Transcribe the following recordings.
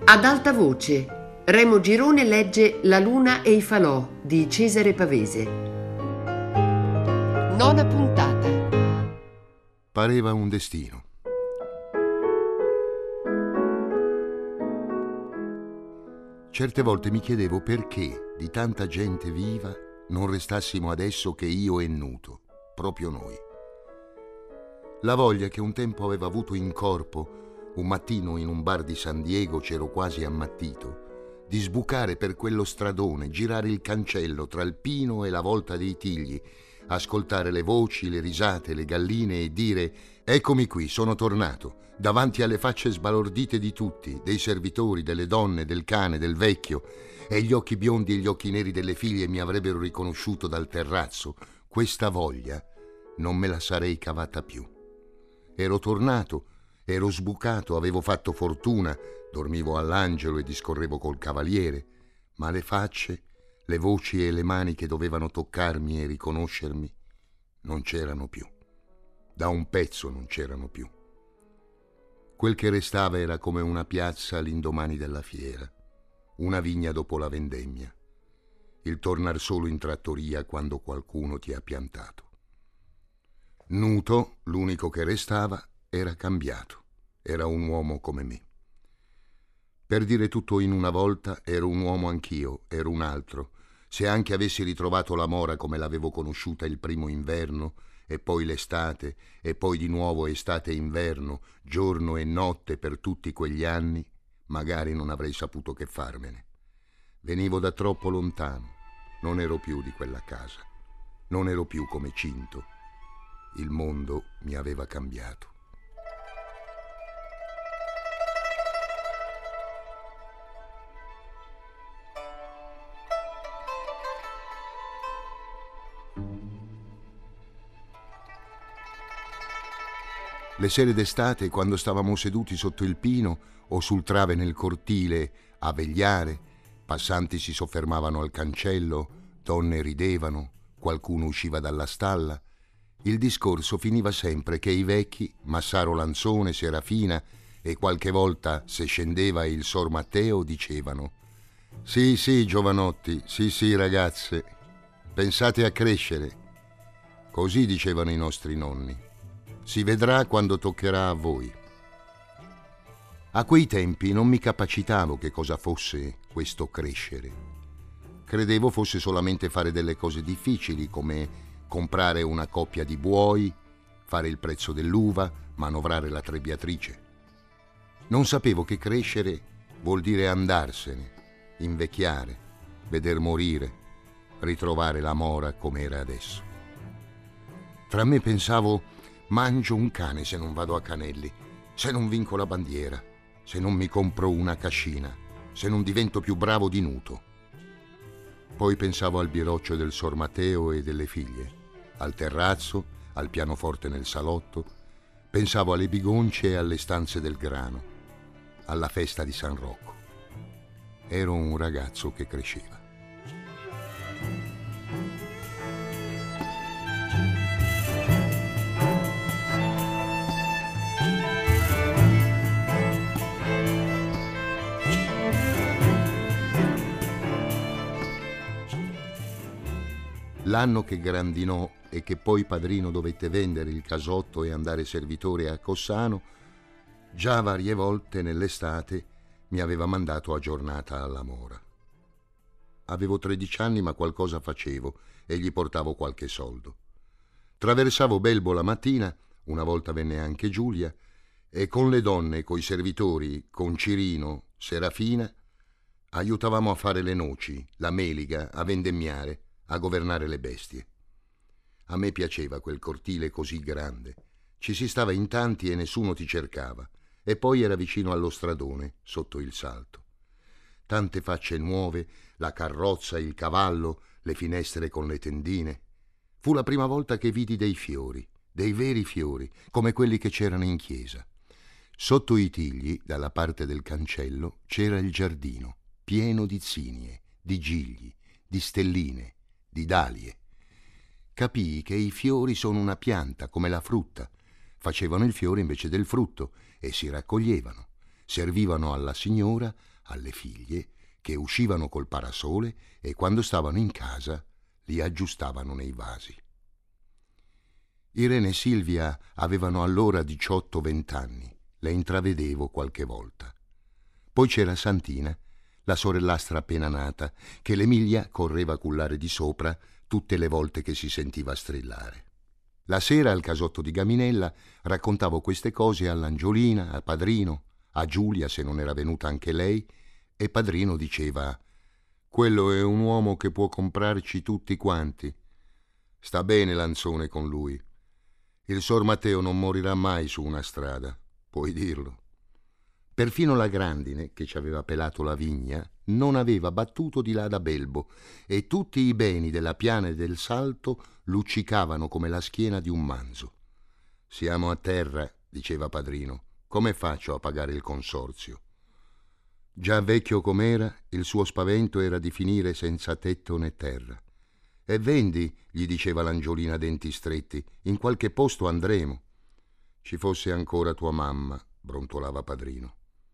Ad alta voce, Remo Girone legge La luna e i falò di Cesare Pavese. Nona puntata. Pareva un destino. Certe volte mi chiedevo perché di tanta gente viva non restassimo adesso che io e Nuto, proprio noi. La voglia che un tempo avevo avuto in corpo, un mattino in un bar di San Diego c'ero quasi ammattito, di sbucare per quello stradone, girare il cancello tra il pino e la volta dei Tigli, ascoltare le voci, le risate, le galline e dire «Eccomi qui, sono tornato», davanti alle facce sbalordite di tutti, dei servitori, delle donne, del cane, del vecchio, e gli occhi biondi e gli occhi neri delle figlie mi avrebbero riconosciuto dal terrazzo. Questa voglia non me la sarei cavata più. Ero tornato, ero sbucato, avevo fatto fortuna, dormivo all'Angelo e discorrevo col cavaliere, ma le facce, le voci e le mani che dovevano toccarmi e riconoscermi non c'erano più. Da un pezzo non c'erano più. Quel che restava era come una piazza all'indomani della fiera, una vigna dopo la vendemmia, il tornar solo in trattoria quando qualcuno ti ha piantato. Nuto, l'unico che restava, era cambiato, era un uomo come me. Per dire tutto in una volta, ero un uomo anch'io, ero un altro. Se anche avessi ritrovato la Mora come l'avevo conosciuta il primo inverno, e poi l'estate, e poi di nuovo estate e inverno, giorno e notte per tutti quegli anni, magari non avrei saputo che farmene. Venivo da troppo lontano, non ero più di quella casa, non ero più come Cinto. Il mondo mi aveva cambiato. Le sere d'estate, quando stavamo seduti sotto il pino o sul trave nel cortile a vegliare, passanti si soffermavano al cancello, donne ridevano, qualcuno usciva dalla stalla, il discorso finiva sempre che i vecchi, Massaro Lanzone, Serafina e qualche volta, se scendeva il Sor Matteo, dicevano «Sì, sì, giovanotti, sì, ragazze, pensate a crescere». Così dicevano i nostri nonni. Si vedrà quando toccherà a voi. A quei tempi non mi capacitavo che cosa fosse questo crescere. Credevo fosse solamente fare delle cose difficili, come comprare una coppia di buoi, fare il prezzo dell'uva, manovrare la trebbiatrice. Non sapevo che crescere vuol dire andarsene, invecchiare, veder morire, ritrovare la Mora come era adesso. Tra me pensavo: mangio un cane se non vado a Canelli, se non vinco la bandiera, se non mi compro una cascina, se non divento più bravo di Nuto. Poi pensavo al biroccio del Sor Matteo e delle figlie, al terrazzo, al pianoforte nel salotto, pensavo alle bigonce e alle stanze del grano, alla festa di San Rocco. Ero un ragazzo che cresceva. L'anno che grandinò e che poi padrino dovette vendere il casotto e andare servitore a Cossano, già varie volte nell'estate mi aveva mandato a giornata alla Mora. Avevo 13 anni, ma qualcosa facevo e gli portavo qualche soldo. Traversavo Belbo la mattina, una volta venne anche Giulia, e con le donne, coi servitori, con Cirino, Serafina, aiutavamo a fare le noci, la meliga, a vendemmiare, a governare le bestie. A me piaceva quel cortile così grande. Ci si stava in tanti e nessuno ti cercava. E poi era vicino allo stradone, sotto il salto. Tante facce nuove, la carrozza, il cavallo, le finestre con le tendine. Fu la prima volta che vidi dei fiori, dei veri fiori, come quelli che c'erano in chiesa. Sotto i Tigli, dalla parte del cancello, c'era il giardino, pieno di zinnie, di gigli, di stelline, di dalie. Capii che i fiori sono una pianta, come la frutta. Facevano il fiore invece del frutto e si raccoglievano. Servivano alla signora alle figlie che uscivano col parasole e quando stavano in casa li aggiustavano nei vasi. Irene e Silvia avevano allora 18-20 anni, le intravedevo qualche volta. Poi c'era Santina, la sorellastra appena nata, che l'Emilia correva a cullare di sopra tutte le volte che si sentiva strillare. La sera al casotto di Gaminella raccontavo queste cose all'Angiolina, a Padrino, a Giulia se non era venuta anche lei, e Padrino diceva: «Quello è un uomo che può comprarci tutti quanti. Sta bene Lanzone con lui. Il Sor Matteo non morirà mai su una strada, puoi dirlo». Perfino la grandine, che ci aveva pelato la vigna, non aveva battuto di là da Belbo, e tutti i beni della piana e del Salto luccicavano come la schiena di un manzo. «Siamo a terra», diceva Padrino, «come faccio a pagare il consorzio?» Già vecchio com'era, il suo spavento era di finire senza tetto né terra. «E vendi», gli diceva l'Angiolina a denti stretti, «in qualche posto andremo». «Ci fosse ancora tua mamma», brontolava Padrino.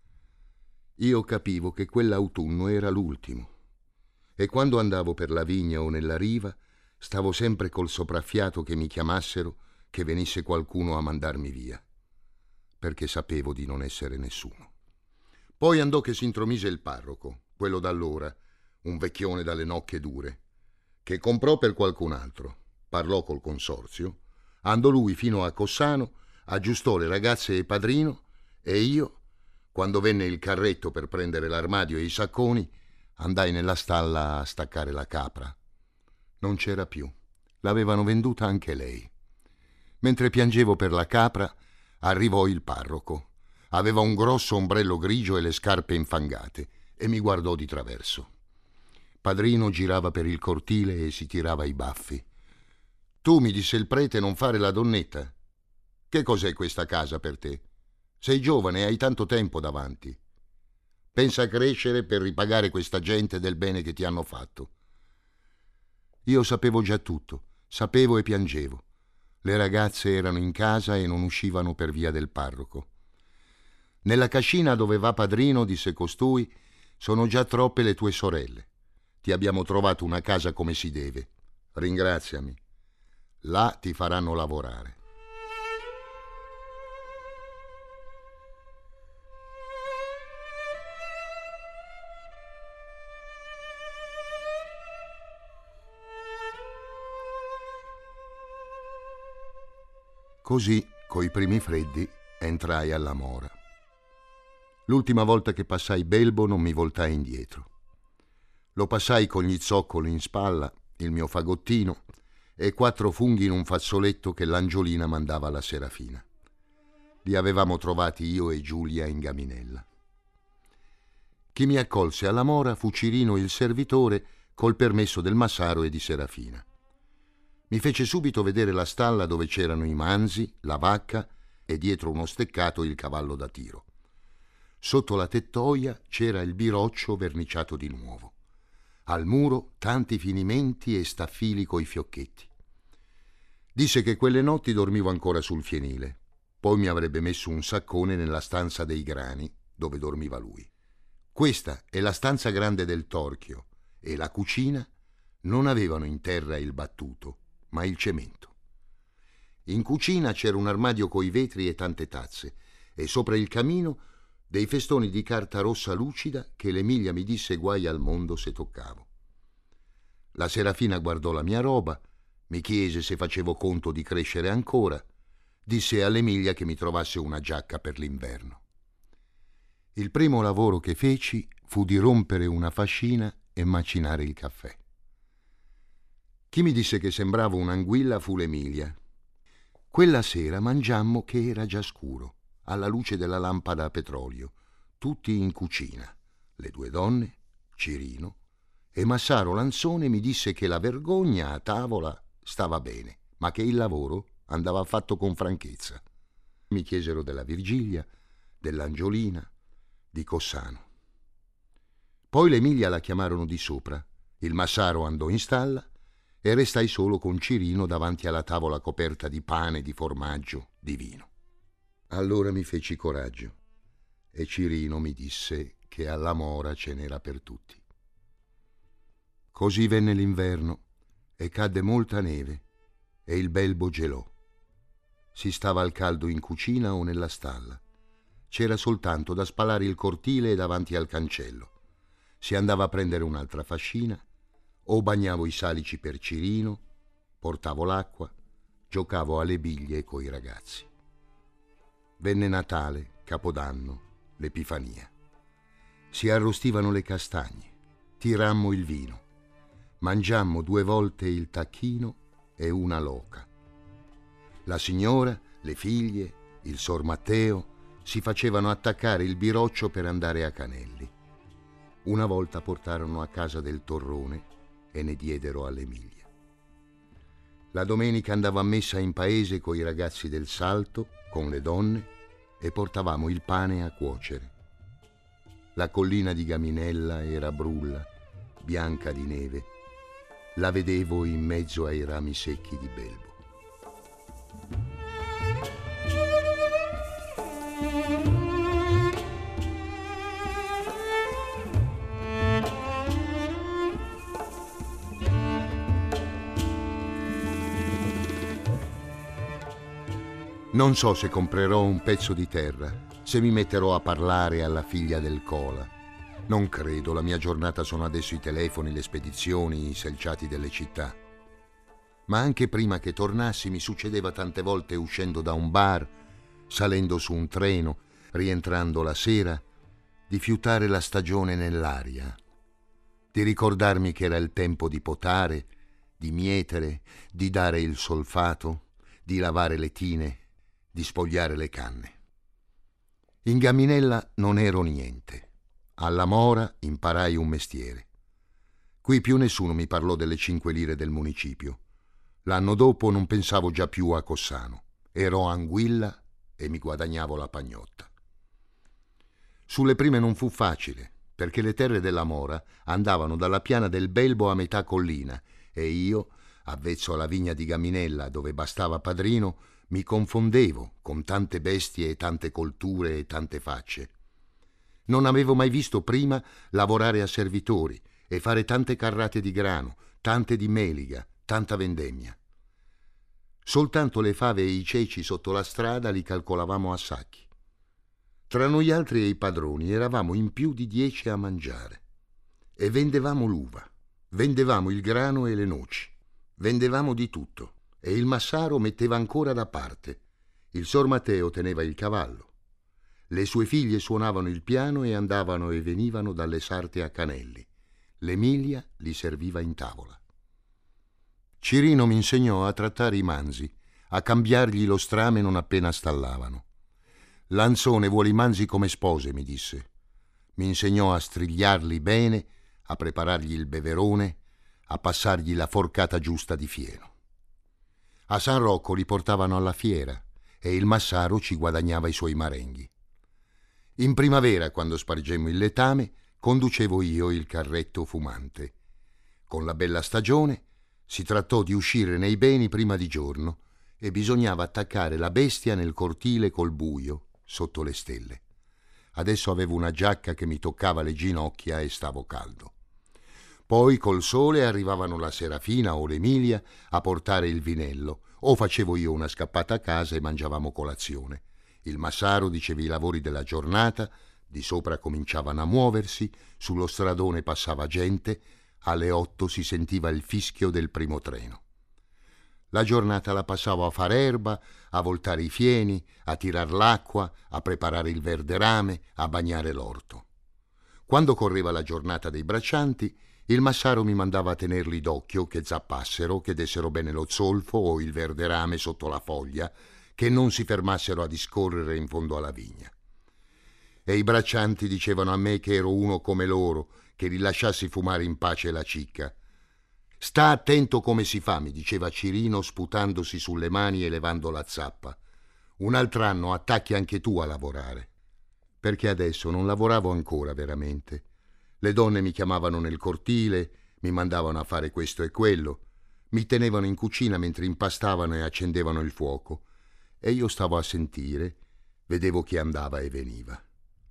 Io capivo che quell'autunno era l'ultimo, e quando andavo per la vigna o nella riva stavo sempre col sopraffiato che mi chiamassero, che venisse qualcuno a mandarmi via, perché sapevo di non essere nessuno. Poi andò che si intromise il parroco, quello d'allora, un vecchione dalle nocche dure, che comprò per qualcun altro, parlò col consorzio, andò lui fino a Cossano, aggiustò le ragazze e Padrino, e io, quando venne il carretto per prendere l'armadio e i sacconi, andai nella stalla a staccare la capra. Non c'era più, l'avevano venduta anche lei. Mentre piangevo per la capra, arrivò il parroco. Aveva un grosso ombrello grigio e le scarpe infangate, e mi guardò di traverso. Padrino girava per il cortile e si tirava i baffi. «Tu», mi disse il prete, «non fare la donnetta. Che cos'è questa casa per te? Sei giovane e hai tanto tempo davanti. Pensa a crescere per ripagare questa gente del bene che ti hanno fatto». Io sapevo già tutto, sapevo e piangevo. Le ragazze erano in casa e non uscivano per via del parroco. «Nella cascina dove va Padrino», disse costui, «sono già troppe le tue sorelle. Ti abbiamo trovato una casa come si deve. Ringraziami. Là ti faranno lavorare». Così, coi primi freddi, entrai alla Mora. L'ultima volta che passai Belbo non mi voltai indietro. Lo passai con gli zoccoli in spalla, il mio fagottino e 4 funghi in un fazzoletto che l'Angiolina mandava alla Serafina. Li avevamo trovati io e Giulia in Gaminella. Chi mi accolse alla Mora fu Cirino il servitore col permesso del Massaro e di Serafina. Mi fece subito vedere la stalla dove c'erano i manzi, la vacca e dietro uno steccato il cavallo da tiro. Sotto la tettoia c'era il biroccio verniciato di nuovo. Al muro tanti finimenti e staffili coi fiocchetti. Disse che quelle notti dormivo ancora sul fienile. Poi mi avrebbe messo un saccone nella stanza dei grani dove dormiva lui. Questa è la stanza grande del torchio e la cucina non avevano in terra il battuto, ma il cemento. In cucina c'era un armadio coi vetri e tante tazze, e sopra il camino dei festoni di carta rossa lucida che l'Emilia mi disse guai al mondo se toccavo. La Serafina guardò la mia roba, mi chiese se facevo conto di crescere ancora, disse all'Emilia che mi trovasse una giacca per l'inverno. Il primo lavoro che feci fu di rompere una fascina e macinare il caffè. Chi mi disse che sembravo un'anguilla fu l'Emilia. Quella sera mangiammo che era già scuro, alla luce della lampada a petrolio, tutti in cucina, le 2 donne, Cirino, e Massaro Lanzone mi disse che la vergogna a tavola stava bene, ma che il lavoro andava fatto con franchezza. Mi chiesero della Virgilia, dell'Angiolina, di Cossano. Poi l'Emilia la chiamarono di sopra, il Massaro andò in stalla e restai solo con Cirino davanti alla tavola coperta di pane, di formaggio, di vino. Allora mi feci coraggio e Cirino mi disse che alla Mora ce n'era per tutti. Così venne l'inverno e cadde molta neve e il belbo gelò. Si stava al caldo in cucina o nella stalla. C'era soltanto da spalare il cortile davanti al cancello. Si andava a prendere un'altra fascina, o bagnavo i salici per Cirino, portavo l'acqua, giocavo alle biglie coi ragazzi. Venne Natale, Capodanno, l'Epifania. Si arrostivano le castagne, tirammo il vino, mangiammo 2 volte il tacchino e una l'oca. La signora, le figlie, il sor Matteo si facevano attaccare il biroccio per andare a Canelli. Una volta portarono a casa del torrone e ne diedero all'Emilia. La domenica andavo a messa in paese coi ragazzi del Salto, con le donne, e portavamo il pane a cuocere. La collina di Gaminella era brulla, bianca di neve. La vedevo in mezzo ai rami secchi di belbo. Non so se comprerò un pezzo di terra, se mi metterò a parlare alla figlia del Cola. Non credo, la mia giornata sono adesso i telefoni, le spedizioni, i selciati delle città. Ma anche prima che tornassi mi succedeva tante volte uscendo da un bar, salendo su un treno, rientrando la sera, di fiutare la stagione nell'aria, di ricordarmi che era il tempo di potare, di mietere, di dare il solfato, di lavare le tine, di spogliare le canne. In Gaminella non ero niente. Alla Mora imparai un mestiere. Qui più nessuno mi parlò delle 5 lire del municipio. L'anno dopo non pensavo già più a Cossano. Ero Anguilla e mi guadagnavo la pagnotta. Sulle prime non fu facile, perché le terre della Mora andavano dalla piana del Belbo a metà collina e io, avvezzo alla vigna di Gaminella dove bastava padrino, mi confondevo con tante bestie e tante colture e tante facce. Non avevo mai visto prima lavorare a servitori e fare tante carrate di grano, tante di meliga, tanta vendemmia. Soltanto le fave e i ceci sotto la strada li calcolavamo a sacchi. Tra noi altri e i padroni eravamo in più di 10 a mangiare. E vendevamo l'uva, vendevamo il grano e le noci, vendevamo di tutto. E il Massaro metteva ancora da parte. Il sor Matteo teneva il cavallo. Le sue figlie suonavano il piano e andavano e venivano dalle sarte a Canelli. L'Emilia li serviva in tavola. Cirino mi insegnò a trattare i manzi, a cambiargli lo strame non appena stallavano. Lanzone vuole i manzi come spose, mi disse. Mi insegnò a strigliarli bene, a preparargli il beverone, a passargli la forcata giusta di fieno. A San Rocco li portavano alla fiera e il Massaro ci guadagnava i suoi marenghi. In primavera, quando spargemmo il letame, conducevo io il carretto fumante. Con la bella stagione si trattò di uscire nei beni prima di giorno e bisognava attaccare la bestia nel cortile col buio, sotto le stelle. Adesso avevo una giacca che mi toccava le ginocchia e stavo caldo. Poi col sole arrivavano la Serafina o l'Emilia a portare il vinello, o facevo io una scappata a casa e mangiavamo colazione. Il Massaro diceva i lavori della giornata, di sopra cominciavano a muoversi, sullo stradone passava gente, alle 8 si sentiva il fischio del primo treno. La giornata la passavo a far erba, a voltare i fieni, a tirar l'acqua, a preparare il verderame, a bagnare l'orto. Quando correva la giornata dei braccianti, il Massaro mi mandava a tenerli d'occhio che zappassero, che dessero bene lo zolfo o il verderame sotto la foglia, che non si fermassero a discorrere in fondo alla vigna. E i braccianti dicevano a me che ero uno come loro, che rilasciassi fumare in pace la cicca. «Sta attento come si fa», mi diceva Cirino sputandosi sulle mani e levando la zappa. «Un altro anno attacchi anche tu a lavorare». Perché adesso non lavoravo ancora veramente. Le donne mi chiamavano nel cortile, mi mandavano a fare questo e quello, mi tenevano in cucina mentre impastavano e accendevano il fuoco, e io stavo a sentire, vedevo chi andava e veniva.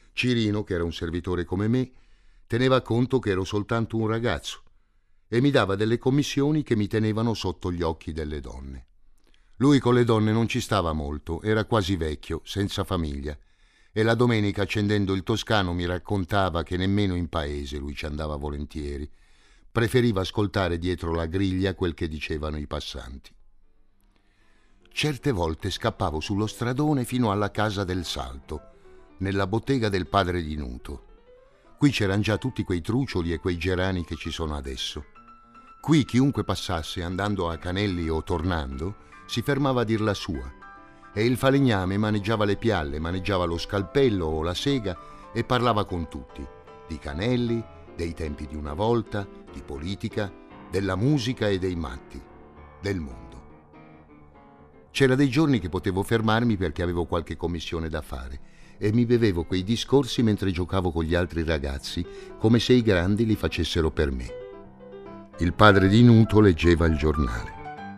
Cirino, che era un servitore come me, teneva conto che ero soltanto un ragazzo e mi dava delle commissioni che mi tenevano sotto gli occhi delle donne. Lui con le donne non ci stava molto, era quasi vecchio, senza famiglia, e la domenica, accendendo il Toscano, mi raccontava che nemmeno in paese lui ci andava volentieri. Preferiva ascoltare dietro la griglia quel che dicevano i passanti. Certe volte scappavo sullo stradone fino alla casa del Salto, nella bottega del padre di Nuto. Qui c'erano già tutti quei trucioli e quei gerani che ci sono adesso. Qui chiunque passasse andando a Canelli o tornando si fermava a dir la sua, e il falegname maneggiava le pialle, maneggiava lo scalpello o la sega e parlava con tutti, di Canelli, dei tempi di una volta, di politica, della musica e dei matti, del mondo. C'era dei giorni che potevo fermarmi perché avevo qualche commissione da fare e mi bevevo quei discorsi mentre giocavo con gli altri ragazzi, come se i grandi li facessero per me. Il padre di Nuto leggeva il giornale.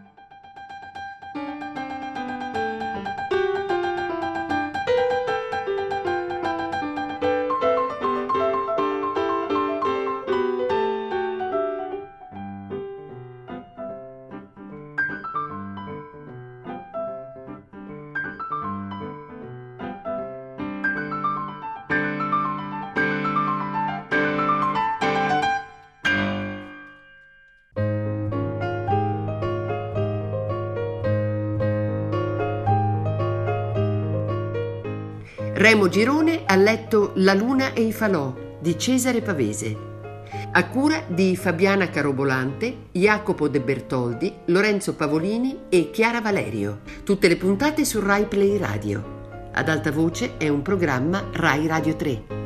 Remo Girone ha letto La luna e i falò di Cesare Pavese, a cura di Fabiana Carobolante, Jacopo De Bertoldi, Lorenzo Pavolini e Chiara Valerio. Tutte le puntate su Rai Play Radio. Ad alta voce è un programma Rai Radio 3.